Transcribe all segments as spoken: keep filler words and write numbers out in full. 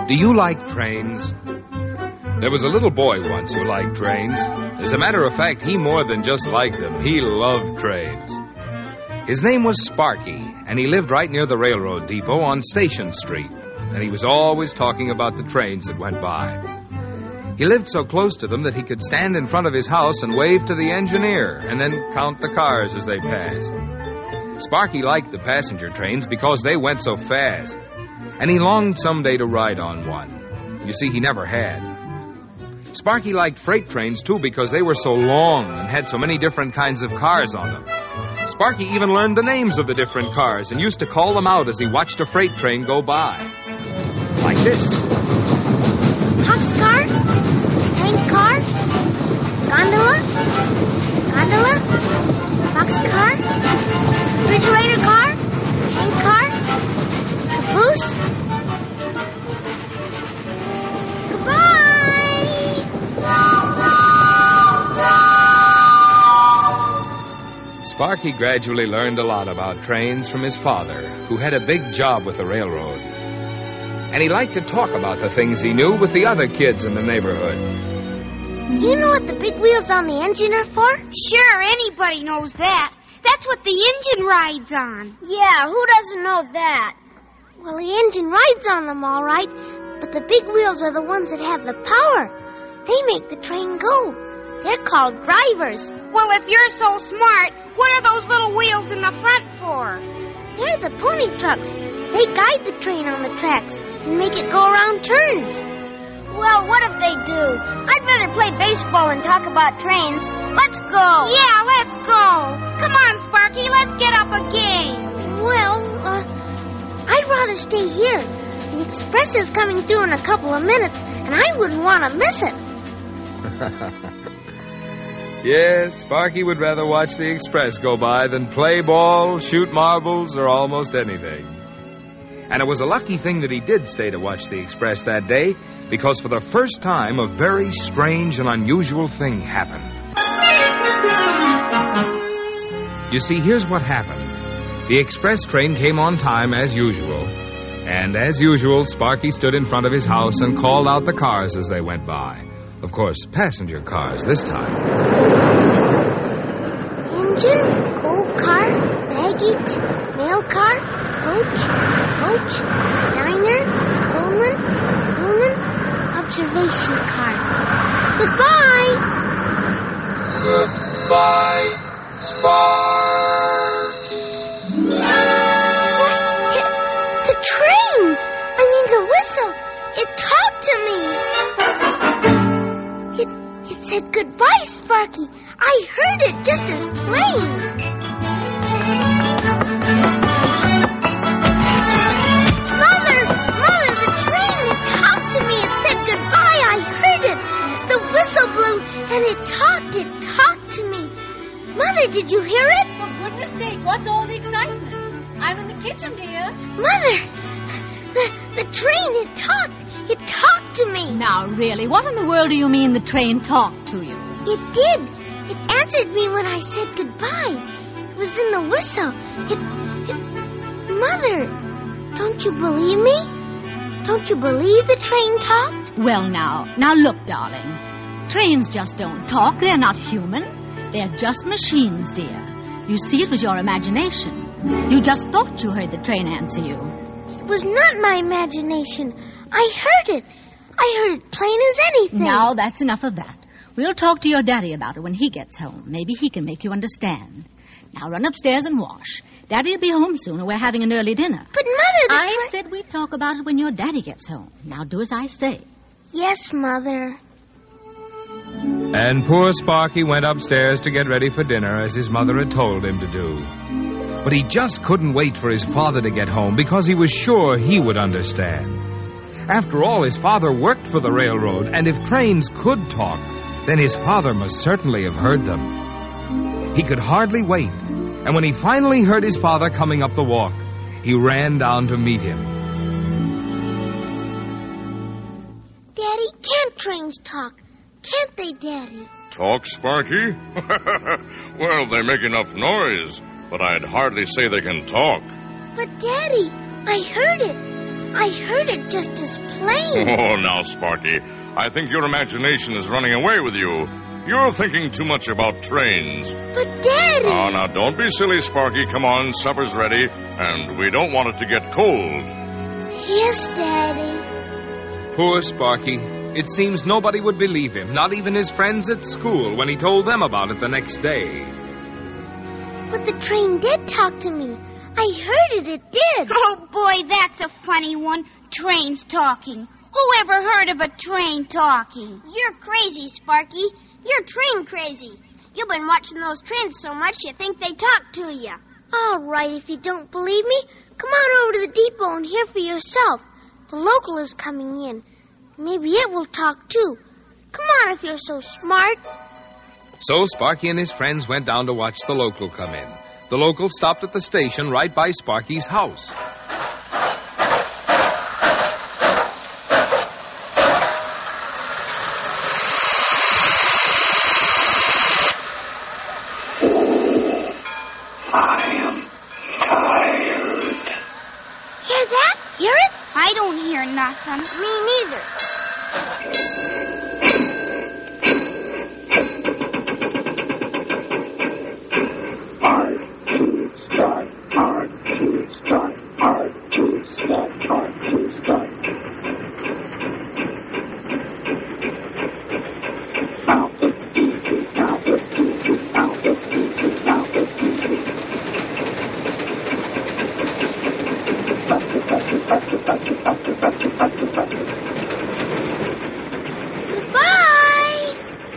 Do you like trains? There was a little boy once who liked trains. As a matter of fact, he more than just liked them. He loved trains. His name was Sparky, and he lived right near the railroad depot on Station Street. And he was always talking about the trains that went by. He lived so close to them that he could stand in front of his house and wave to the engineer and then count the cars as they passed. Sparky liked the passenger trains because they went so fast, and he longed someday to ride on one. You see, he never had. Sparky liked freight trains, too, because they were so long and had so many different kinds of cars on them. Sparky even learned the names of the different cars and used to call them out as he watched a freight train go by. Like this. Boxcar? Tank car? Gondola? Gondola? Boxcar? Refrigerator car? Tank car? Caboose? Sparky gradually learned a lot about trains from his father, who had a big job with the railroad. And he liked to talk about the things he knew with the other kids in the neighborhood. Do you know what the big wheels on the engine are for? Sure, anybody knows that. That's what the engine rides on. Yeah, who doesn't know that? Well, the engine rides on them all right, but the big wheels are the ones that have the power. They make the train go. They're called drivers. Well, if you're so smart, what are those little wheels in the front for? They're the pony trucks. They guide the train on the tracks and make it go around turns. Well, what if they do? I'd rather play baseball and talk about trains. Let's go. Yeah, let's go. Come on, Sparky, let's get up a game. Well, uh, I'd rather stay here. The express is coming through in a couple of minutes, and I wouldn't want to miss it. Yes, Sparky would rather watch the express go by than play ball, shoot marbles, or almost anything. And it was a lucky thing that he did stay to watch the express that day, because for the first time, a very strange and unusual thing happened. You see, here's what happened. The express train came on time as usual. And as usual, Sparky stood in front of his house and called out the cars as they went by. Of course, passenger cars this time. Engine, coal car, baggage, mail car, coach, coach, diner, Pullman, Pullman, observation car. Goodbye. Goodbye, Sparky. What? It, the train! I mean the whistle. It talked to me. It, it said goodbye, Sparky. I heard it just as plain. Mother! Mother, the train, it talked to me. It said goodbye. I heard it. The whistle blew, and it talked. It talked to me. Mother, did you hear it? For goodness sake, what's all the excitement? I'm in the kitchen, dear. Mother! The, the train, it talked. It talked to me. Now, really, what in the world do you mean the train talked to you? It did. It answered me when I said goodbye. It was in the whistle. It, it... Mother, don't you believe me? Don't you believe the train talked? Well, now, now look, darling. Trains just don't talk. They're not human. They're just machines, dear. You see, it was your imagination. You just thought you heard the train answer you. It was not my imagination. I heard it. I heard it plain as anything. Now, that's enough of that. We'll talk to your daddy about it when he gets home. Maybe he can make you understand. Now, run upstairs and wash. Daddy'll be home soon, and we're having an early dinner. But, Mother, the I tra- said we'd talk about it when your daddy gets home. Now, do as I say. Yes, Mother. And poor Sparky went upstairs to get ready for dinner, as his mother had told him to do. But he just couldn't wait for his father to get home because he was sure he would understand. After all, his father worked for the railroad, and if trains could talk, then his father must certainly have heard them. He could hardly wait, and when he finally heard his father coming up the walk, he ran down to meet him. Daddy, can't trains talk? Can't they, Daddy? Talk, Sparky? Well, they make enough noise, but I'd hardly say they can talk. But, Daddy, I heard it. I heard it just as plain. Oh, now, Sparky, I think your imagination is running away with you. You're thinking too much about trains. But, Daddy... Oh, now, don't be silly, Sparky. Come on, supper's ready, and we don't want it to get cold. Yes, Daddy. Poor Sparky. It seems nobody would believe him, not even his friends at school, when he told them about it the next day. But the train did talk to me. I heard it, it did. Oh, boy, that's a funny one. Trains talking. Who ever heard of a train talking? You're crazy, Sparky. You're train crazy. You've been watching those trains so much you think they talk to you. All right, if you don't believe me, come on over to the depot and hear for yourself. The local is coming in. Maybe it will talk, too. Come on if you're so smart. So Sparky and his friends went down to watch the local come in. The local stopped at the station right by Sparky's house. I am tired. Hear that? Hear it? I don't hear nothing. Me neither. Hard to start, hard to start, hard to start, hard to start. Now it's easy, now it's easy, now it's easy, now it's easy. Faster, faster, faster, faster, faster, faster, faster, faster. Goodbye.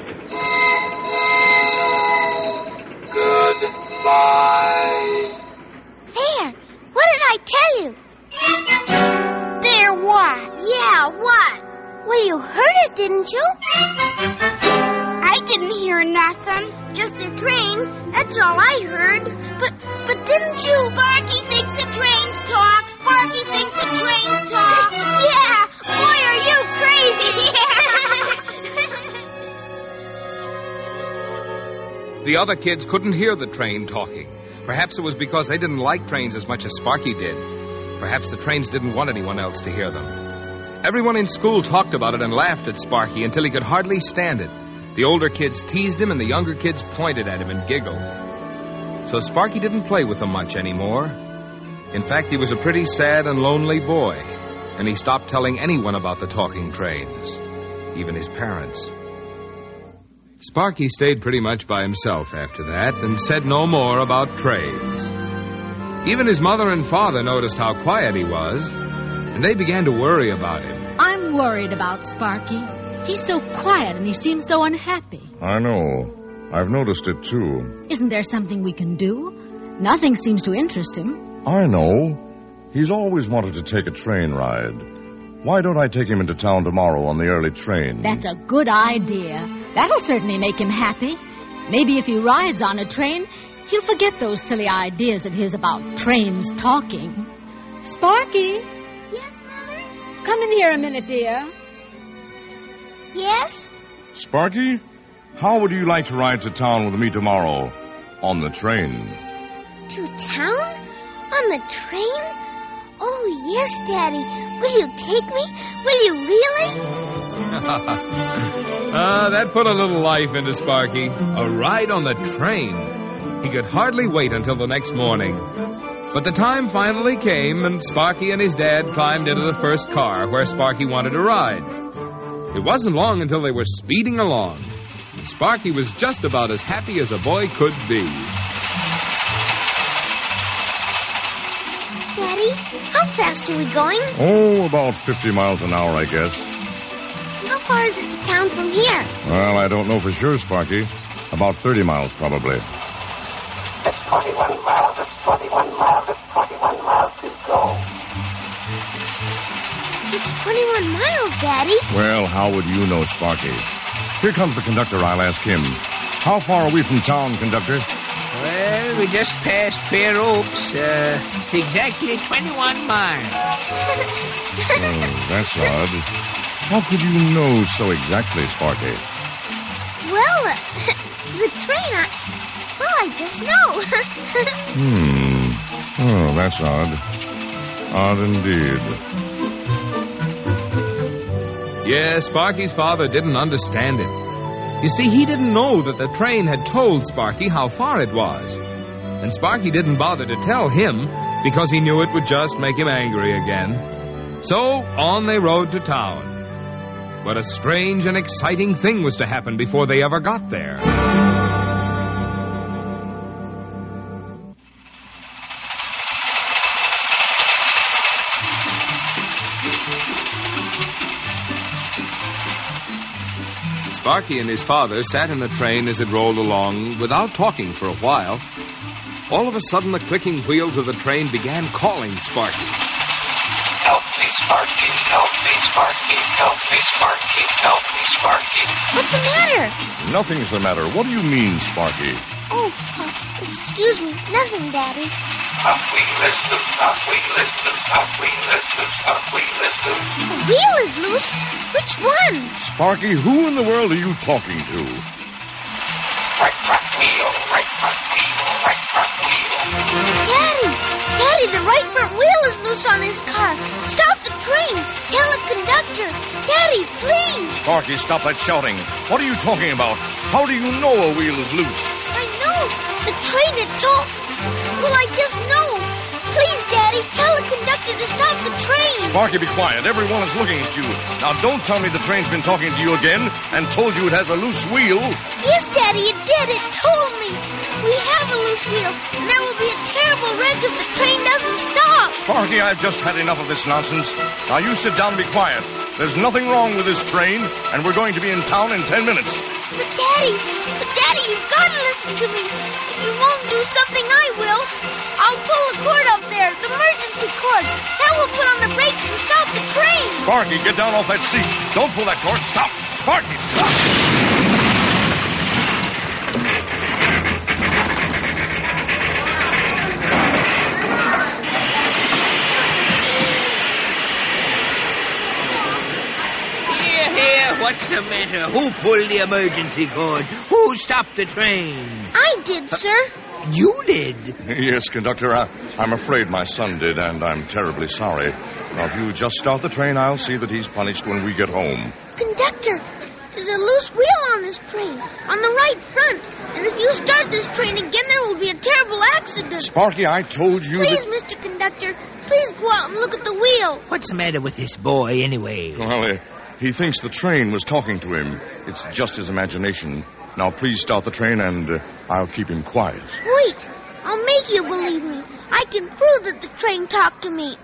Goodbye. There. What did I tell you? There what? Yeah, what? Well, you heard it, didn't you? I didn't hear nothing. Just the train. That's all I heard. But, but didn't you? Sparky thinks the trains talk. Sparky thinks the trains talk. Yeah. Boy, are you crazy. The other kids couldn't hear the train talking. Perhaps it was because they didn't like trains as much as Sparky did. Perhaps the trains didn't want anyone else to hear them. Everyone in school talked about it and laughed at Sparky until he could hardly stand it. The older kids teased him and the younger kids pointed at him and giggled. So Sparky didn't play with them much anymore. In fact, he was a pretty sad and lonely boy, and he stopped telling anyone about the talking trains, even his parents. Sparky stayed pretty much by himself after that and said no more about trains. Even his mother and father noticed how quiet he was, and they began to worry about him. I'm worried about Sparky. He's so quiet and he seems so unhappy. I know. I've noticed it, too. Isn't there something we can do? Nothing seems to interest him. I know. He's always wanted to take a train ride. Why don't I take him into town tomorrow on the early train? That's a good idea. That'll certainly make him happy. Maybe if he rides on a train, he'll forget those silly ideas of his about trains talking. Sparky, Yes, Mother? come in here a minute, dear. Yes? Sparky, how would you like to ride to town with me tomorrow on the train? To town? On the train? Oh, yes, Daddy. Will you take me? Will you really? Ah, that put a little life into Sparky. A ride on the train. He could hardly wait until the next morning. But the time finally came, and Sparky and his dad climbed into the first car where Sparky wanted to ride. It wasn't long until they were speeding along. Sparky was just about as happy as a boy could be. Daddy, how fast are we going? Oh, about fifty miles an hour, I guess. How far is it to town from here? Well, I don't know for sure, Sparky. About thirty miles, probably. It's twenty-one miles, it's twenty-one miles, it's twenty-one miles to go. It's twenty-one miles, Daddy. Well, how would you know, Sparky? Here comes the conductor. I'll ask him. How far are we from town, conductor? Well, we just passed Fair Oaks. Uh, it's exactly twenty-one miles. Oh, that's odd. How could you know so exactly, Sparky? Well, uh, the train, I... Well, I just know. Hmm. Oh, that's odd. Odd indeed. Yes, Sparky's father didn't understand it. You see, he didn't know that the train had told Sparky how far it was. And Sparky didn't bother to tell him because he knew it would just make him angry again. So on they rode to town. But a strange and exciting thing was to happen before they ever got there. Sparky and his father sat in the train as it rolled along without talking for a while. All of a sudden, the clicking wheels of the train began calling Sparky. Help me, Sparky. Help me, Sparky. Help me, Sparky. Help me, Sparky. What's the matter? Nothing's the matter. What do you mean, Sparky? Oh, uh, excuse me. Nothing, Daddy. Up wheel is loose. Up wheel is loose. Up wheel is loose. Up wheel is loose. The wheel is loose? Which one? Sparky, who in the world are you talking to? Right front wheel. Right front wheel. Right front wheel. Daddy! Daddy, the right front wheel is loose on this car. Stop the train. Tell the conductor. Daddy, please. Sparky, stop that shouting. What are you talking about? How do you know a wheel is loose? I know. The train had told... Well, I just know. Please, Daddy, tell the conductor to stop the train. Sparky, be quiet. Everyone is looking at you. Now, don't tell me the train's been talking to you again and told you it has a loose wheel. Yes, Daddy, it did. It told me. We have a loose wheel, and there will be a terrible wreck if the train doesn't stop. Sparky, I've just had enough of this nonsense. Now, you sit down and be quiet. There's nothing wrong with this train, and we're going to be in town in ten minutes. But, Daddy, but, Daddy, you've got to listen to me. If you won't do something, I will. I'll pull a cord up there, the emergency cord. That will put on the brakes and stop the train. Sparky, get down off that seat. Don't pull that cord. Stop. Sparky, stop. What's the matter? Who pulled the emergency cord? Who stopped the train? I did, sir. You did? Yes, conductor, I, I'm afraid my son did, and I'm terribly sorry. Now, if you just start the train, I'll see that he's punished when we get home. Conductor, there's a loose wheel on this train, on the right front. And if you start this train again, there will be a terrible accident. Sparky, I told you Please, that... Mister Conductor, please go out and look at the wheel. What's the matter with this boy, anyway? Well, uh, he thinks the train was talking to him. It's just his imagination. Now, please start the train, and uh, I'll keep him quiet. Wait. I'll make you believe me. I can prove that the train talked to me.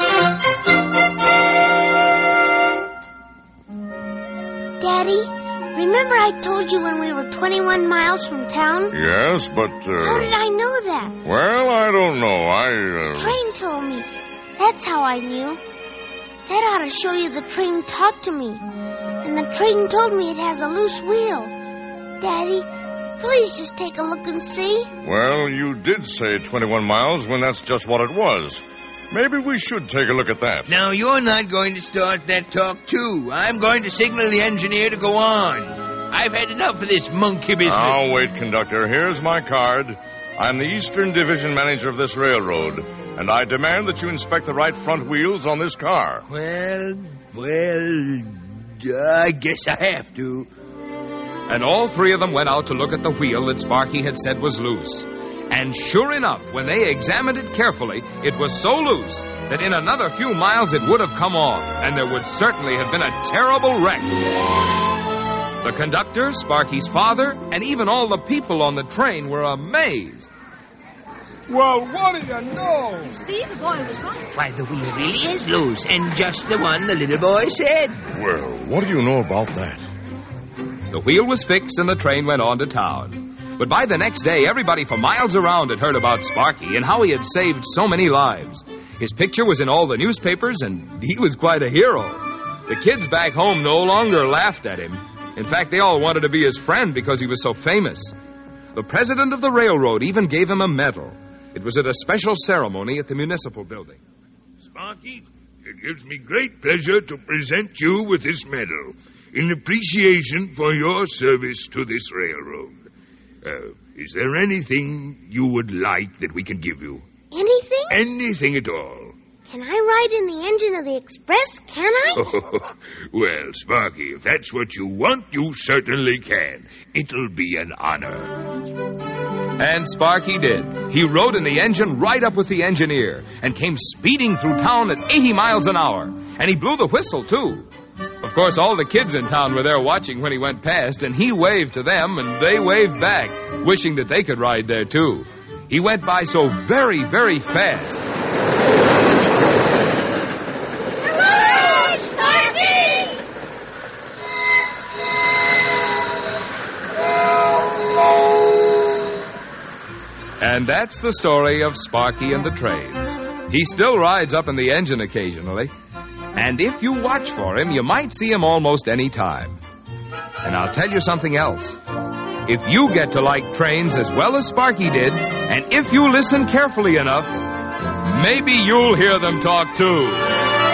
Daddy, remember I told you when we were twenty-one miles from town? Yes, but... Uh... How did I know that? Well, I don't know. I... Uh... The train told me. That's how I knew. That ought to show you the train talked to me. And the train told me it has a loose wheel. Daddy, please just take a look and see. Well, you did say twenty-one miles when that's just what it was. Maybe we should take a look at that. Now, you're not going to start that talk, too. I'm going to signal the engineer to go on. I've had enough of this monkey business. Now, wait, conductor. Here's my card. I'm the Eastern Division Manager of this railroad, and I demand that you inspect the right front wheels on this car. Well, well, I guess I have to. And all three of them went out to look at the wheel that Sparky had said was loose. And sure enough, when they examined it carefully, it was so loose that in another few miles it would have come off, and there would certainly have been a terrible wreck. The conductor, Sparky's father, and even all the people on the train were amazed. Well, what do you know? You see, the boy was right. Why, the wheel really is loose, and just the one the little boy said. Well, what do you know about that? The wheel was fixed and the train went on to town. But by the next day, everybody for miles around had heard about Sparky and how he had saved so many lives. His picture was in all the newspapers, and he was quite a hero. The kids back home no longer laughed at him. In fact, they all wanted to be his friend because he was so famous. The president of the railroad even gave him a medal. It was at a special ceremony at the municipal building. Sparky, it gives me great pleasure to present you with this medal in appreciation for your service to this railroad. Uh, is there anything you would like that we can give you? Anything? Anything at all. Can I ride in the engine of the Express, can I? Oh, well, Sparky, if that's what you want, you certainly can. It'll be an honor. And Sparky did. He rode in the engine right up with the engineer and came speeding through town at eighty miles an hour. And he blew the whistle, too. Of course, all the kids in town were there watching when he went past, and he waved to them, and they waved back, wishing that they could ride there, too. He went by so very, very fast. Hello, Sparky! And that's the story of Sparky and the Trains. He still rides up in the engine occasionally. And if you watch for him, you might see him almost any time. And I'll tell you something else. If you get to like trains as well as Sparky did, and if you listen carefully enough, maybe you'll hear them talk too.